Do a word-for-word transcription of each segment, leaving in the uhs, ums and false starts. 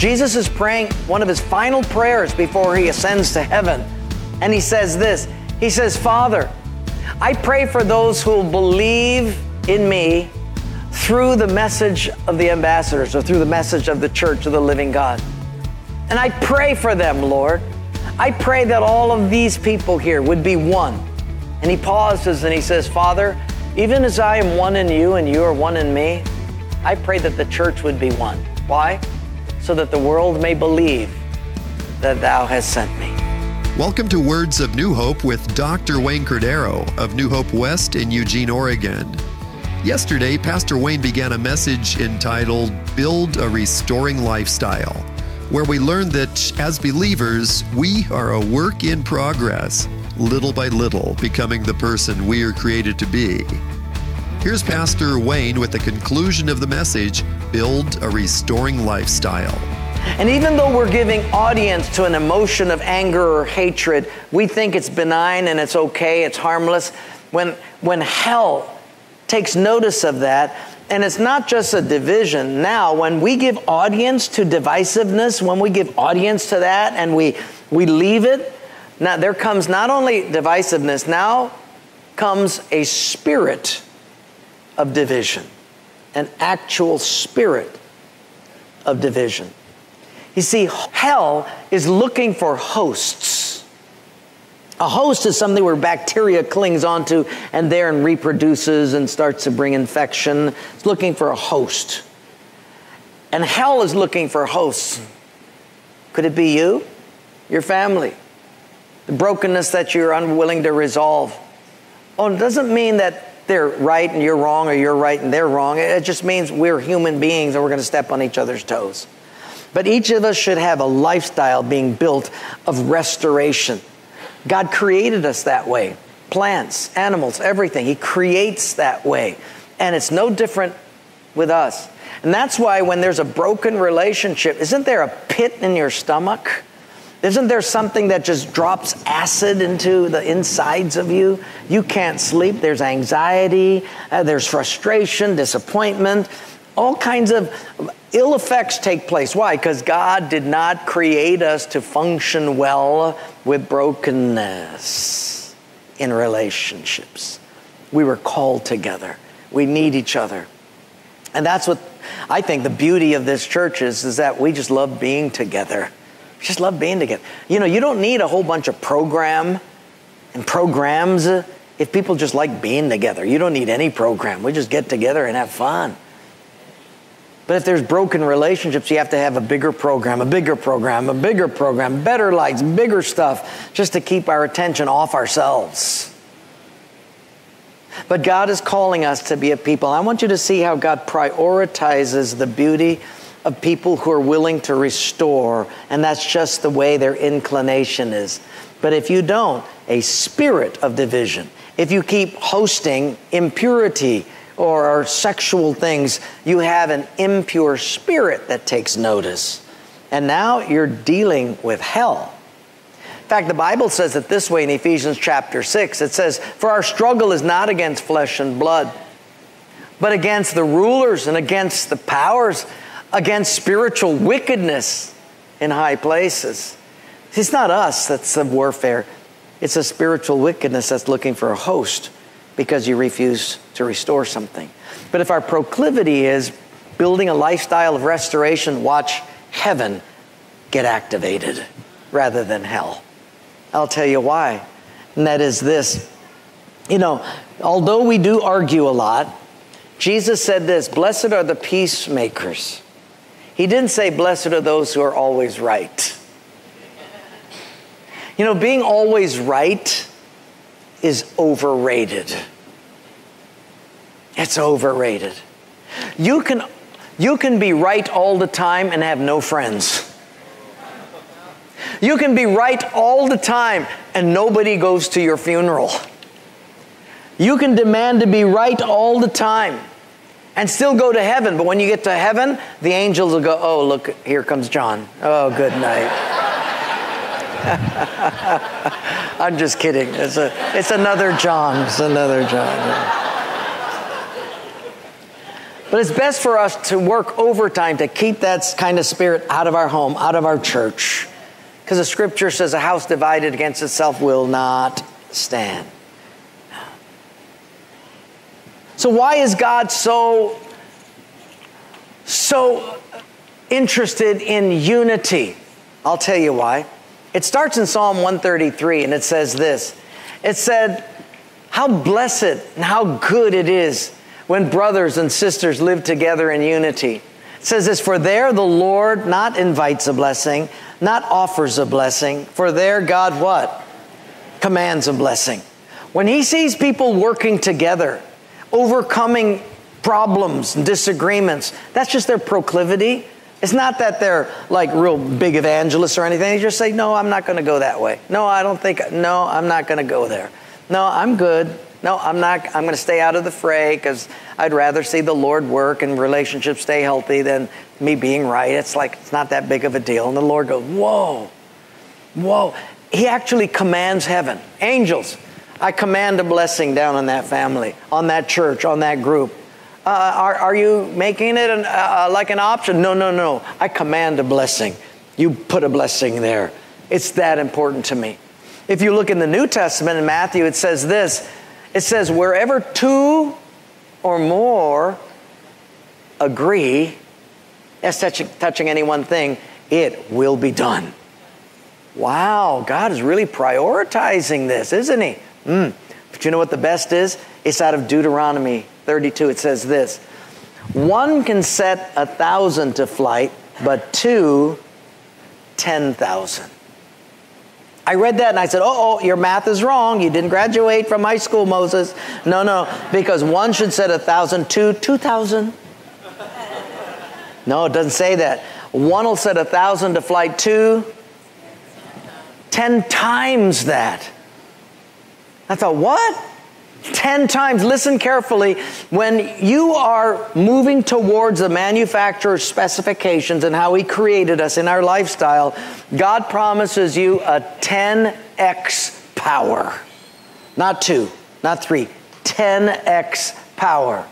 Jesus is praying one of his final prayers before he ascends to heaven. And he says this, he says, Father, I pray for those who will believe in me through the message of the ambassadors or through the message of the church of the living God. And I pray for them, Lord. I pray that all of these people here would be one. And he pauses and he says, Father, even as I am one in you and you are one in me, I pray that the church would be one. Why? So that the world may believe that thou hast sent me. Welcome to Words of New Hope with Doctor Wayne Cordero of New Hope West in Eugene, Oregon. Yesterday, Pastor Wayne began a message entitled Build a Restoring Lifestyle, where we learned that as believers, we are a work in progress, little by little becoming the person we are created to be. Here's Pastor Wayne with the conclusion of the message, Build a Restoring Lifestyle. And even though we're giving audience to an emotion of anger or hatred, we think it's benign and it's okay, it's harmless. When, when hell takes notice of that, and it's not just a division. Now, when we give audience to divisiveness, when we give audience to that and we, we leave it, now there comes not only divisiveness, now comes a spirit of division, an actual spirit of division. You see, hell is looking for hosts. A host is something where bacteria clings onto and there and reproduces and starts to bring infection. It's looking for a host. And hell is looking for hosts. Could it be you? Your family? The brokenness that you're unwilling to resolve? Oh, it doesn't mean that they're right and you're wrong or you're right and they're wrong. It just means we're human beings and we're going to step on each other's toes. But each of us should have a lifestyle being built of restoration. God created us that way. Plants, animals, everything. He creates that way. And it's no different with us. And that's why when there's a broken relationship, isn't there a pit in your stomach? Isn't there something that just drops acid into the insides of you? You can't sleep. There's anxiety. Uh, there's frustration, disappointment. All kinds of ill effects take place. Why? Because God did not create us to function well with brokenness in relationships. We were called together. We need each other. And that's what I think the beauty of this church is, is that we just love being together. We just love being together. You know, you don't need a whole bunch of program and programs if people just like being together. You don't need any program. We just get together and have fun. But if there's broken relationships, you have to have a bigger program, a bigger program, a bigger program, better lights, bigger stuff, just to keep our attention off ourselves. But God is calling us to be a people. I want you to see how God prioritizes the beauty of people who are willing to restore, and that's just the way their inclination is. But if you don't, a spirit of division, if you keep hosting impurity, or sexual things, you have an impure spirit that takes notice. And now you're dealing with hell. In fact, the Bible says it this way in Ephesians chapter six. It says, for our struggle is not against flesh and blood, but against the rulers and against the powers, against spiritual wickedness in high places. It's not us that's the warfare. It's a spiritual wickedness that's looking for a host, because you refuse to restore something. But if our proclivity is building a lifestyle of restoration, watch heaven get activated rather than hell. I'll tell you why. And that is this. You know, although we do argue a lot, Jesus said this, blessed are the peacemakers. He didn't say blessed are those who are always right. You know, being always right is overrated. It's overrated. You can, you can be right all the time and have no friends. You can be right all the time and nobody goes to your funeral. You can demand to be right all the time and still go to heaven. But when you get to heaven, the angels will go, oh, look, here comes John. Oh, good night. I'm just kidding. It's a, it's another John. It's another John. But it's best for us to work overtime to keep that kind of spirit out of our home, out of our church. Because the scripture says a house divided against itself will not stand. So why is God so, so interested in unity? I'll tell you why. It starts in Psalm one thirty-three, and it says this. It said, how blessed and how good it is when brothers and sisters live together in unity. It says this, for there the Lord not invites a blessing, not offers a blessing, for there God what? Commands a blessing. When he sees people working together, overcoming problems and disagreements, that's just their proclivity. It's not that they're like real big evangelists or anything. They just say, no, I'm not going to go that way. No, I don't think, no, I'm not going to go there. No, I'm good. No, I'm not, I'm going to stay out of the fray because I'd rather see the Lord work and relationships stay healthy than me being right. It's like, it's not that big of a deal. And the Lord goes, whoa, whoa. He actually commands heaven. Angels, I command a blessing down on that family, on that church, on that group. Uh, are, are you making it an, uh, like an option? No, no, no. I command a blessing. You put a blessing there. It's that important to me. If you look in the New Testament in Matthew, it says this. It says, wherever two or more agree, as touching, touching any one thing, it will be done. Wow, God is really prioritizing this, isn't he? Mm. But you know what the best is? It's out of Deuteronomy thirty-two. It says this, one can set a thousand to flight, but two, ten thousand. I read that and I said, oh, oh, your math is wrong. You didn't graduate from high school, Moses. No, no, because one should set a thousand, two, two thousand. No, it doesn't say that. One will set a thousand to flight, two, ten times that. I thought, what? Ten times. Listen carefully. When you are moving towards the manufacturer's specifications and how he created us in our lifestyle, God promises you a ten x power. Not two, not three. ten x power.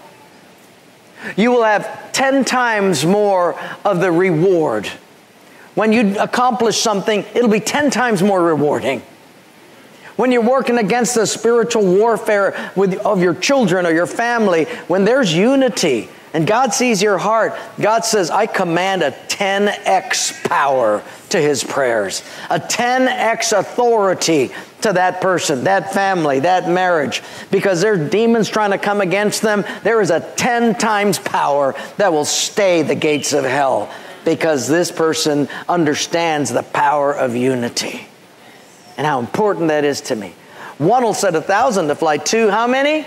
You will have ten times more of the reward. When you accomplish something, it'll be ten times more rewarding. When you're working against the spiritual warfare with, of your children or your family, when there's unity and God sees your heart, God says, I command a ten x power to his prayers, a ten x authority to that person, that family, that marriage. Because there's demons trying to come against them, there is a ten times power that will stay the gates of hell because this person understands the power of unity. And how important that is to me. One will set a thousand to flight. Two, how many?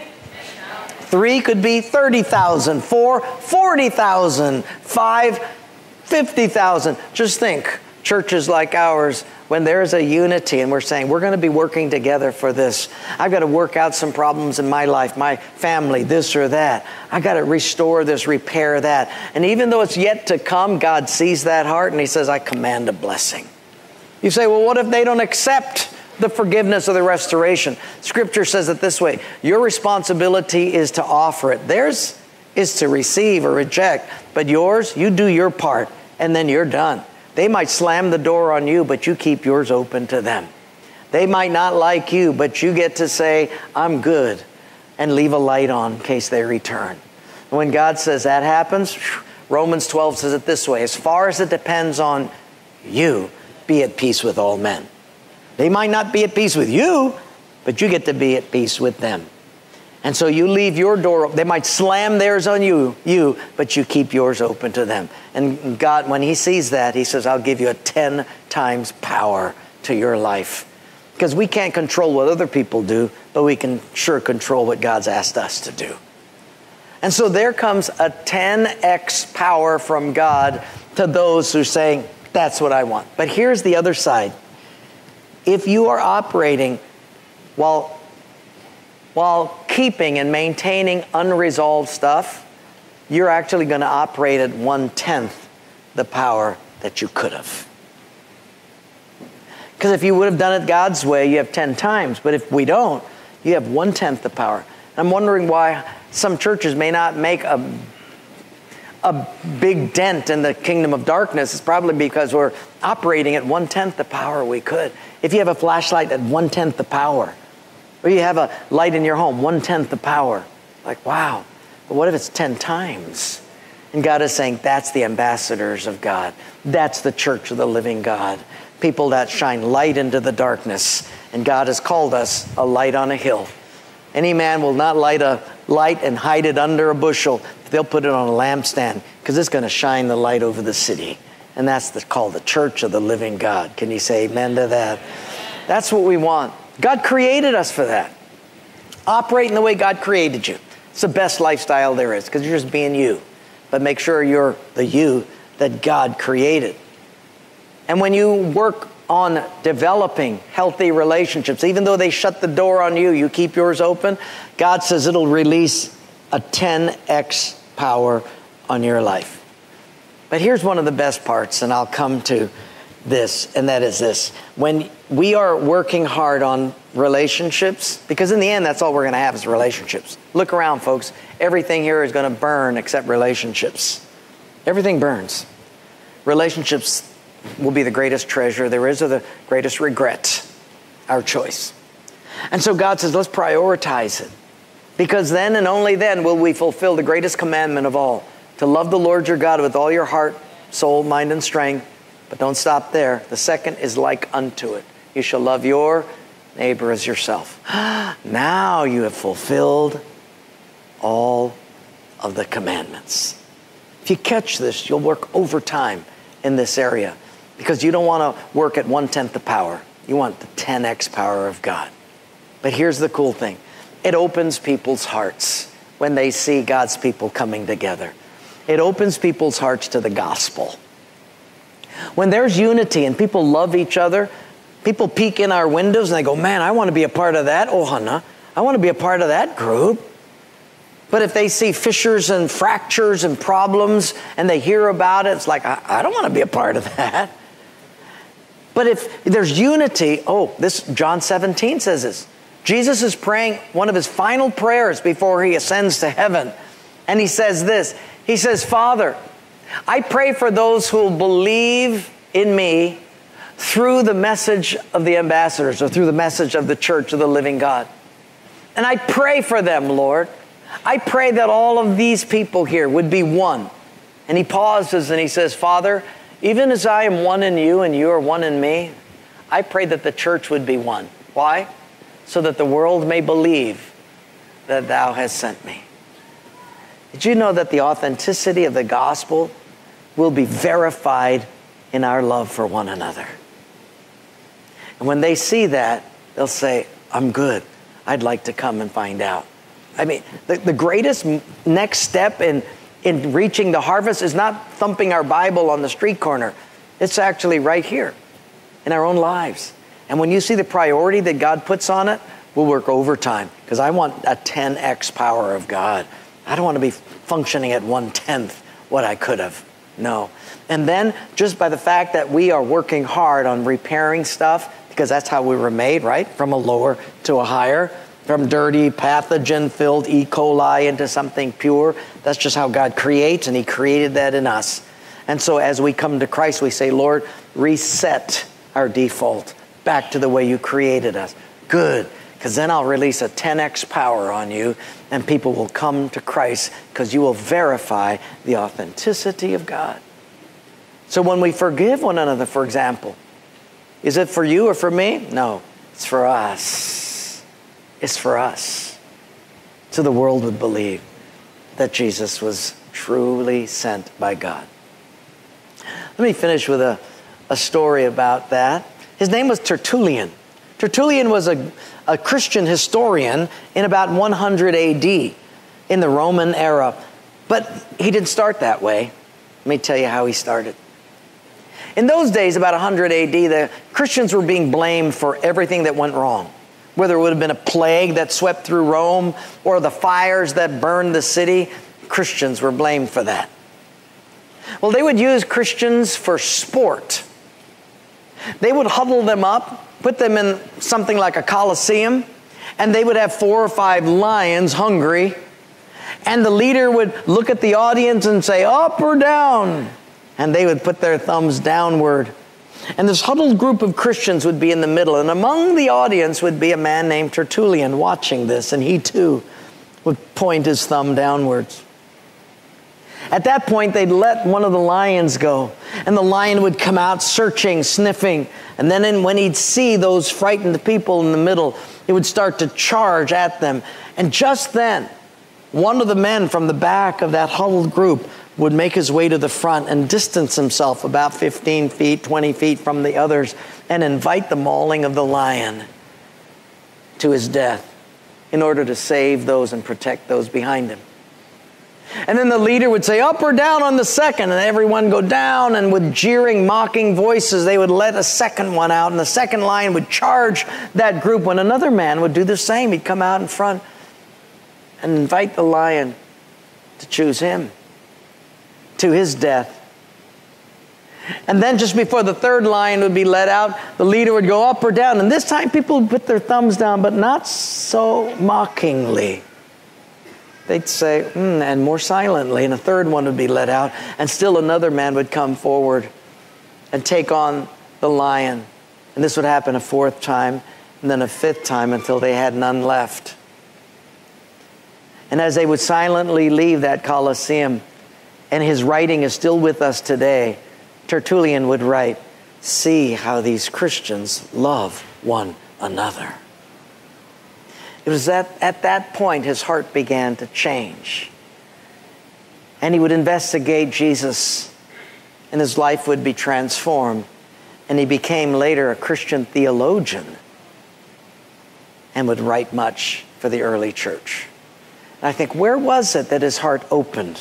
Three could be thirty thousand. Four, forty thousand. Five, fifty thousand. Just think, churches like ours, when there's a unity and we're saying, we're going to be working together for this. I've got to work out some problems in my life, my family, this or that. I've got to restore this, repair that. And even though it's yet to come, God sees that heart and he says, I command a blessing. You say, well, what if they don't accept the forgiveness or the restoration? Scripture says it this way. Your responsibility is to offer it. Theirs is to receive or reject. But yours, you do your part, and then you're done. They might slam the door on you, but you keep yours open to them. They might not like you, but you get to say, I'm good, and leave a light on in case they return. And when God says that happens, Romans twelve says it this way. As far as it depends on you, be at peace with all men. They might not be at peace with you, but you get to be at peace with them. And so you leave your door open. They might slam theirs on you, you, but you keep yours open to them. And God, when he sees that, he says, I'll give you a ten times power to your life. Because we can't control what other people do, but we can sure control what God's asked us to do. And so there comes a ten x power from God to those who are saying, that's what I want. But here's the other side. If you are operating while, while keeping and maintaining unresolved stuff, you're actually going to operate at one-tenth the power that you could have. Because if you would have done it God's way, you have ten times. But if we don't, you have one-tenth the power. I'm wondering why some churches may not make a a big dent in the kingdom of darkness, it's probably because we're operating at one-tenth the power we could. If you have a flashlight at one-tenth the power, or you have a light in your home, one-tenth the power, like, wow. But what if it's ten times? And God is saying, that's the ambassadors of God. That's the church of the living God. People that shine light into the darkness. And God has called us a light on a hill. Any man will not light a light and hide it under a bushel. They'll put it on a lampstand because it's going to shine the light over the city. And that's the, called the church of the living God. Can you say amen to that? That's what we want. God created us for that. Operate in the way God created you. It's the best lifestyle there is because you're just being you. But make sure you're the you that God created. And when you work on developing healthy relationships, even though they shut the door on you, you keep yours open, God says it'll release a ten x power on your life. But here's one of the best parts, and I'll come to this, and that is this. When we are working hard on relationships, because in the end, that's all we're going to have is relationships. Look around, folks. Everything here is going to burn except relationships. Everything burns. Relationships will be the greatest treasure there is, or the greatest regret, our choice. And so God says, let's prioritize it. Because then and only then will we fulfill the greatest commandment of all, to love the Lord your God with all your heart, soul, mind, and strength. But don't stop there. The second is like unto it. You shall love your neighbor as yourself. Now you have fulfilled all of the commandments. If you catch this, you'll work overtime in this area because you don't want to work at one-tenth the power. You want the ten x power of God. But here's the cool thing. It opens people's hearts when they see God's people coming together. It opens people's hearts to the gospel. When there's unity and people love each other, people peek in our windows and they go, man, I want to be a part of that ohana. I want to be a part of that group. But if they see fissures and fractures and problems and they hear about it, it's like, I, I don't want to be a part of that. But if there's unity, oh, this John seventeen says this. Jesus is praying one of his final prayers before he ascends to heaven. And he says this. He says, Father, I pray for those who will believe in me through the message of the ambassadors or through the message of the church of the living God. And I pray for them, Lord. I pray that all of these people here would be one. And he pauses and he says, Father, even as I am one in you and you are one in me, I pray that the church would be one. Why? So that the world may believe that thou hast sent me. Did you know that the authenticity of the gospel will be verified in our love for one another? And when they see that, they'll say, I'm good. I'd like to come and find out. I mean, the, the greatest next step in, in reaching the harvest is not thumping our Bible on the street corner. It's actually right here in our own lives. And when you see the priority that God puts on it, we'll work overtime because I want a ten x power of God. I don't want to be functioning at one-tenth what I could have. No. And then just by the fact that we are working hard on repairing stuff, because that's how we were made, right? From a lower to a higher, from dirty, pathogen-filled E. coli into something pure. That's just how God creates, and he created that in us. And so as we come to Christ, we say, Lord, reset our default back to the way you created us. Good. Because then I'll release a ten x power on you and people will come to Christ because you will verify the authenticity of God. So when we forgive one another, for example, is it for you or for me? No, it's for us. It's for us. So the world would believe that Jesus was truly sent by God. Let me finish with a, a story about that. His name was Tertullian. Tertullian was a, a Christian historian in about one hundred A D in the Roman era. But he didn't start that way. Let me tell you how he started. In those days, about one hundred A D, the Christians were being blamed for everything that went wrong. Whether it would have been a plague that swept through Rome or the fires that burned the city, Christians were blamed for that. Well, they would use Christians for sport. They would huddle them up, put them in something like a coliseum, and they would have four or five lions hungry, And the leader would look at the audience and say, up or down? And they would put their thumbs downward. And this huddled group of Christians would be in the middle. And among the audience would be a man named Tertullian watching this. And he too would point his thumb downwards. At that point, they'd let one of the lions go. And the lion would come out searching, sniffing. And then in, when he'd see those frightened people in the middle, he would start to charge at them. And just then, one of the men from the back of that huddled group would make his way to the front and distance himself about fifteen feet, twenty feet from the others and invite the mauling of the lion to his death in order to save those and protect those behind him. And then the leader would say, up or down on the second, and everyone go down, and with jeering, mocking voices, they would let a second one out, and the second lion would charge that group when another man would do the same. He'd come out in front and invite the lion to choose him to his death. And then just before the third lion would be let out, the leader would go up or down. And this time people would put their thumbs down, but not so mockingly. They'd say, mm, and more silently. And a third one would be let out. And still another man would come forward and take on the lion. And this would happen a fourth time, and then a fifth time until they had none left. And as they would silently leave that Colosseum, and his writing is still with us today, Tertullian would write, see how these Christians love one another. It was at, at that point his heart began to change. And he would investigate Jesus, and his life would be transformed. And he became later a Christian theologian and would write much for the early church. And I think, where was it that his heart opened?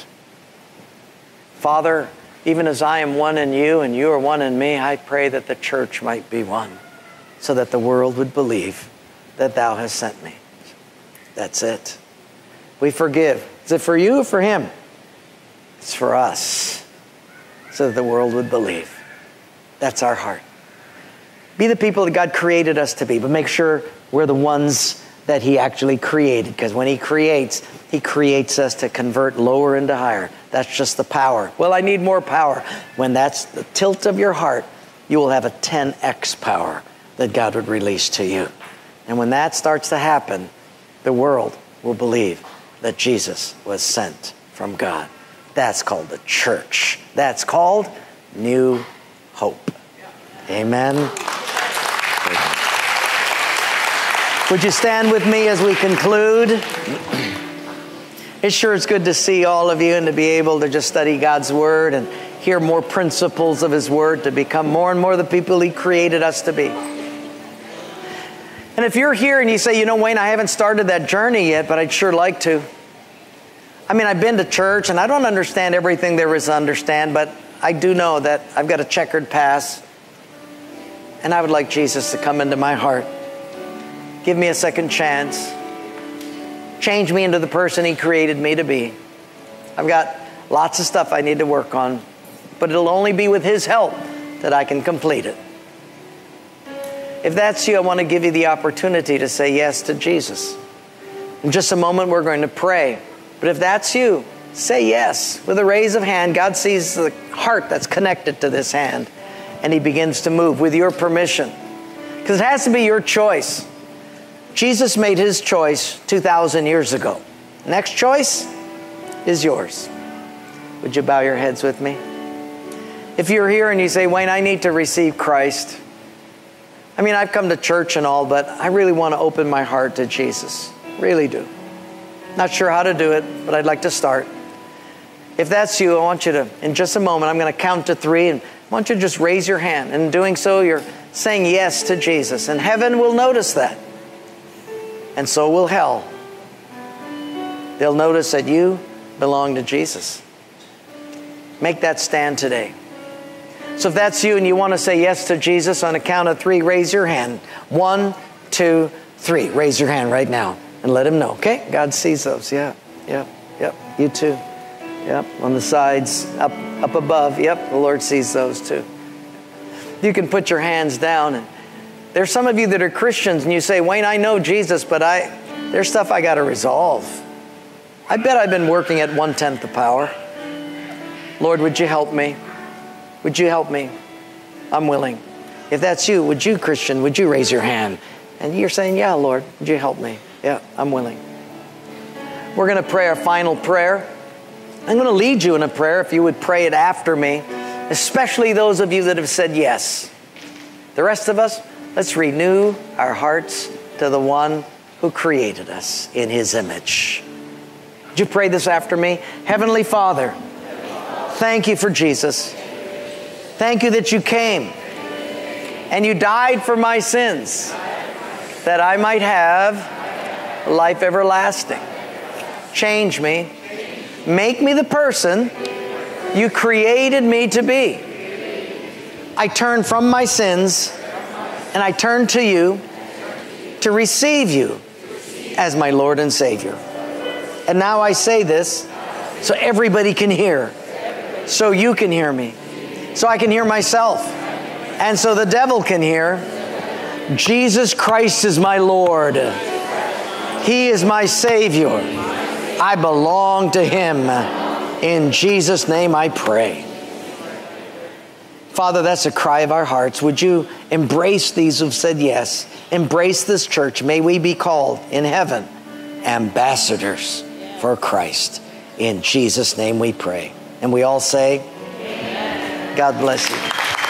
Father, even as I am one in you and you are one in me, I pray that the church might be one, so that the world would believe that thou hast sent me. That's it. We forgive. Is it for you or for him? It's for us, so that the world would believe. That's our heart. Be the people that God created us to be, but make sure we're the ones that he actually created, because when he creates, he creates us to convert lower into higher. That's just the power. Well, I need more power. When that's the tilt of your heart, you will have a ten x power that God would release to you. And when that starts to happen, the world will believe that Jesus was sent from God. That's called the church. That's called New Hope. Amen. Would you stand with me as we conclude? It sure is good to see all of you and to be able to just study God's Word and hear more principles of His Word to become more and more the people He created us to be. And if you're here and you say, you know, Wayne, I haven't started that journey yet, but I'd sure like to. I mean, I've been to church and I don't understand everything there is to understand, but I do know that I've got a checkered past and I would like Jesus to come into my heart. Give me a second chance. Change me into the person He created me to be. I've got lots of stuff I need to work on, but it'll only be with His help that I can complete it. If that's you, I want to give you the opportunity to say yes to Jesus. In just a moment, we're going to pray. But if that's you, say yes with a raise of hand. God sees the heart that's connected to this hand, and He begins to move with your permission. Because it has to be your choice. Jesus made His choice two thousand years ago. Next choice is yours. Would you bow your heads with me? If you're here and you say, Wayne, I need to receive Christ. I mean, I've come to church and all, but I really want to open my heart to Jesus. Really do. Not sure how to do it, but I'd like to start. If that's you, I want you to, in just a moment, I'm going to count to three, and I want you to just raise your hand. And in doing so, you're saying yes to Jesus. And heaven will notice that. And so will hell. They'll notice that you belong to Jesus. Make that stand today. So if that's you and you want to say yes to Jesus, on a count of three, raise your hand. One, two, three. Raise your hand right now and let Him know. Okay? God sees those. Yeah, yep, yep. You too. Yep. On the sides, up, up above. Yep. The Lord sees those too. You can put your hands down. And there's some of you that are Christians and you say, Wayne, I know Jesus, but I there's stuff I got to resolve. I bet I've been working at one-tenth the power. Lord, would you help me? Would you help me? I'm willing. If that's you, would you, Christian, would you raise your hand? And you're saying, yeah, Lord, would you help me? Yeah, I'm willing. We're going to pray our final prayer. I'm going to lead you in a prayer if you would pray it after me, especially those of you that have said yes. The rest of us, let's renew our hearts to the one who created us in His image. Would you pray this after me? Heavenly Father, thank you for Jesus. Thank you that you came and you died for my sins that I might have life everlasting. Change me. Make me the person you created me to be. I turn from my sins and I turn to you to receive you as my Lord and Savior. And now I say this so everybody can hear, so you can hear me, so I can hear myself, and so the devil can hear. Jesus Christ is my Lord. He is my Savior. I belong to Him. In Jesus' name I pray. Father, that's a cry of our hearts. Would you embrace these who've said yes? Embrace this church. May we be called in heaven ambassadors for Christ. In Jesus' name we pray. And we all say, amen. God bless you.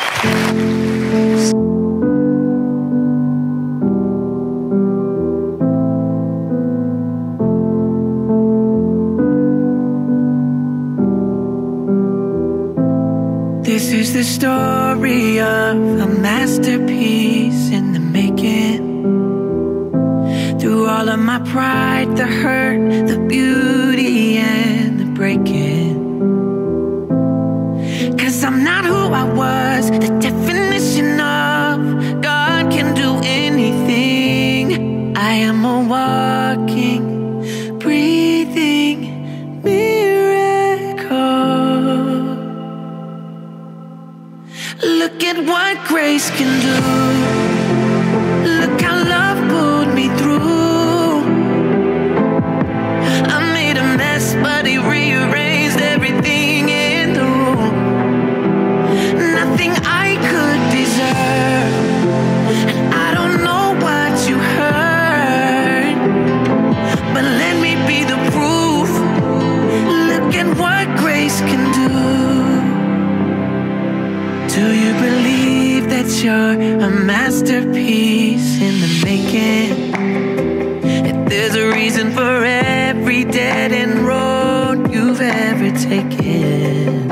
This is the story of a masterpiece in the making. Through all of my pride, the hurt, the beauty, and the breaking. 'Cause I'm not who I was, the definition of God can do anything. I am a walking, breathing miracle. Look at what grace can do. Look how love pulled me through. I made a mess, but He rearranged everything in the room. Nothing I could deserve, and I don't know what you heard, but let me be the proof. Look at what grace can do. Do you believe that you're a masterpiece in the making? That there's a reason for every dead end road you've ever taken?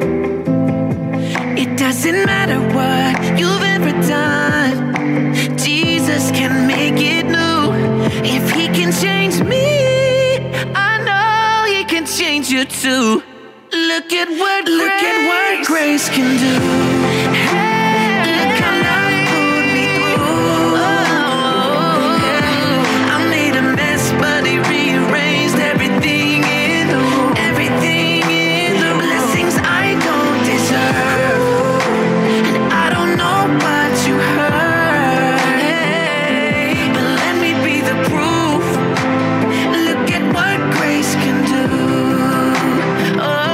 It doesn't matter what you've ever done, Jesus can make it new. If He can change me, I know He can change you too. Look at what Look grace, at what grace can do. Hey, look how love pulled me through. Oh, yeah. I made a mess, but He rearranged everything in the room. Everything in the room. Blessings I don't deserve, and I don't know what you heard. Hey, but let me be the proof. Look at what grace can do. Oh.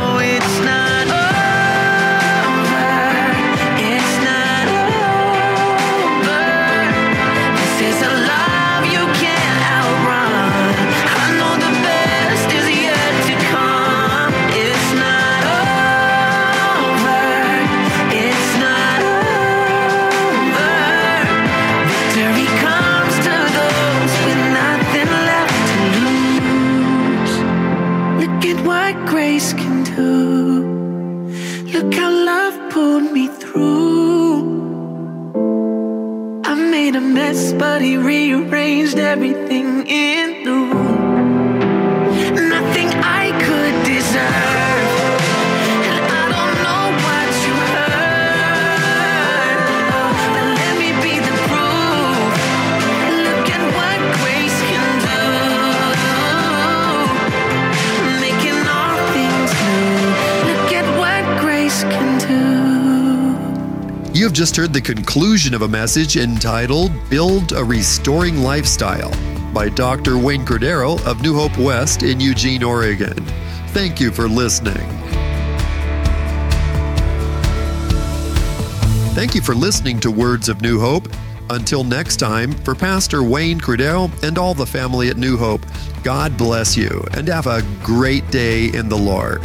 Grace can do. Look how love pulled me through. I made a mess, but He rearranged everything in the room. Nothing I could deserve, and I don't know what you heard, oh, but let me be the proof. Look at what grace can do. You have just heard the conclusion of a message entitled Build a Restoring Lifestyle. by Doctor Wayne Cordero of New Hope West in Eugene, Oregon. Thank you for listening. Thank you for listening to Words of New Hope. Until next time, for Pastor Wayne Cordero and all the family at New Hope, God bless you and have a great day in the Lord.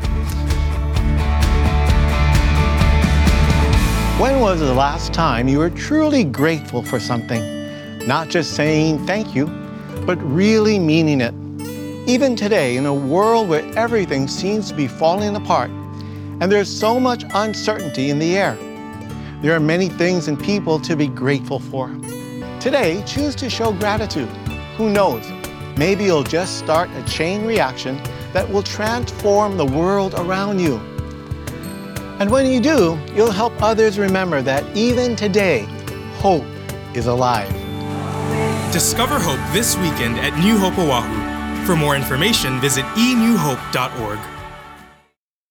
When was the last time you were truly grateful for something? Not just saying thank you, but really meaning it. Even today, in a world where everything seems to be falling apart, and there's so much uncertainty in the air, there are many things and people to be grateful for. Today, choose to show gratitude. Who knows? Maybe you'll just start a chain reaction that will transform the world around you. And when you do, you'll help others remember that even today, hope is alive. Discover hope this weekend at New Hope Oahu. For more information, visit e new hope dot org.